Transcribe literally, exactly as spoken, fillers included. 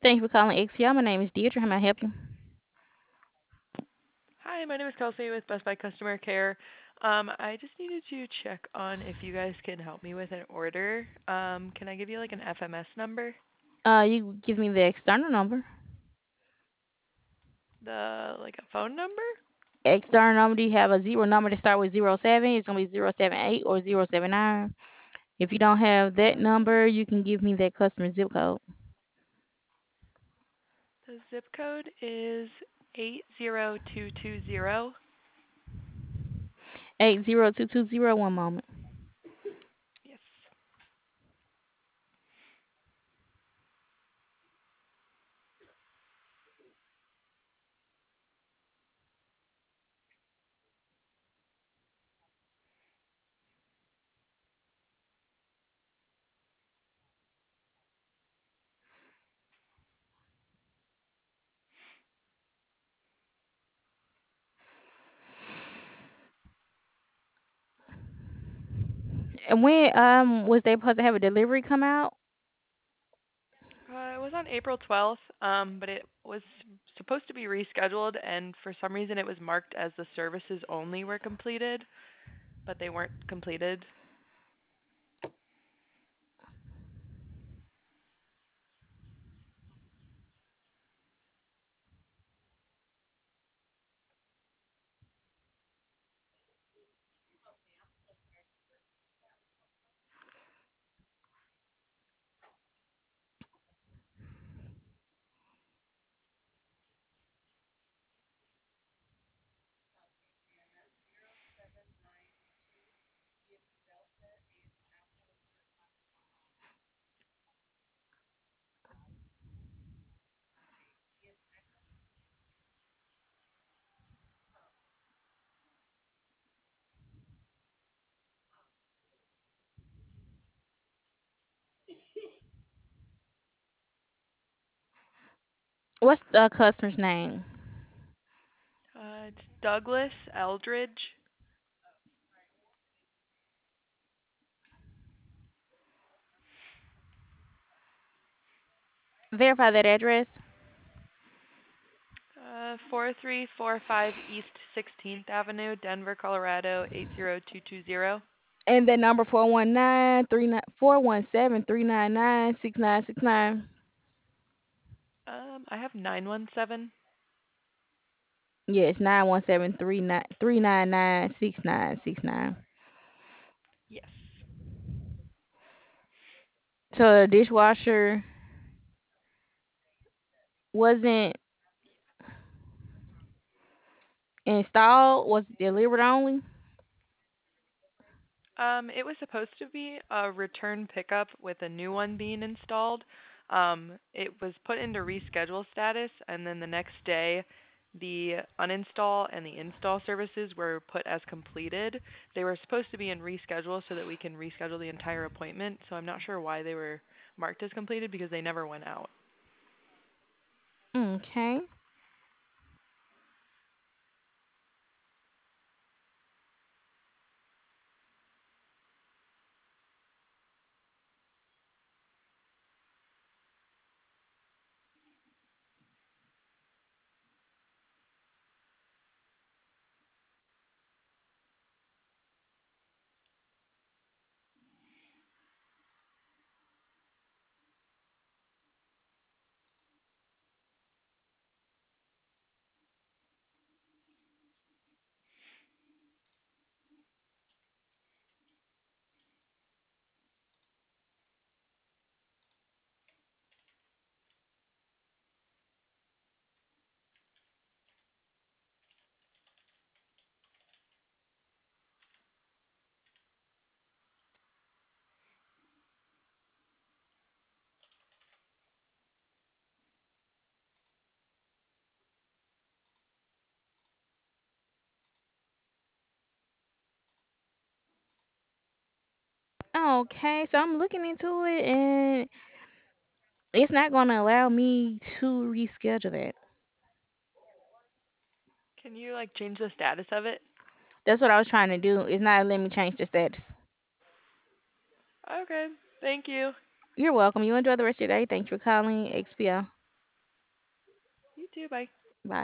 Thank you for calling X P R. My name is Deirdre. How may I help you? Hi, my name is Kelsey with Best Buy Customer Care. Um, I just needed to check on if you guys can help me with an order. Um, can I give you like an F M S number? Uh, you give me the external number. The like a phone number? External number, do you have a zero number to start with zero seven? It's gonna be zero seven eight or zero seven nine. If you don't have that number, you can give me that customer zip code. The zip code is eight zero two two zero. Eight zero two two zero. One moment. Yes. And when um was they supposed to have a delivery come out? Uh, it was on April twelfth, um, but it was supposed to be rescheduled, and for some reason it was marked as the services only were completed, but they weren't completed. What's the customer's name? Uh, it's Douglas Eldridge. Verify that address. Uh, four three four five East sixteenth Avenue, Denver, Colorado eight zero two two zero. And that number four one nine three nine four one seven three nine nine six nine six nine. Um, I have nine one seven. Yes, nine one seven three nine three nine nine six nine six nine. Yes. So the dishwasher wasn't installed, was delivered only. Um, it was supposed to be a return pickup with a new one being installed. Um, it was put into reschedule status, and then the next day, the uninstall and the install services were put as completed. They were supposed to be in reschedule so that we can reschedule the entire appointment. So I'm not sure why they were marked as completed because they never went out. Okay. Okay, so I'm looking into it and it's not going to allow me to reschedule that. Can you like change the status of it? That's what I was trying to do. It's not letting me change the status. Okay, thank you. You're welcome. You enjoy the rest of your day. Thanks for calling X P L. You too. Bye. Bye.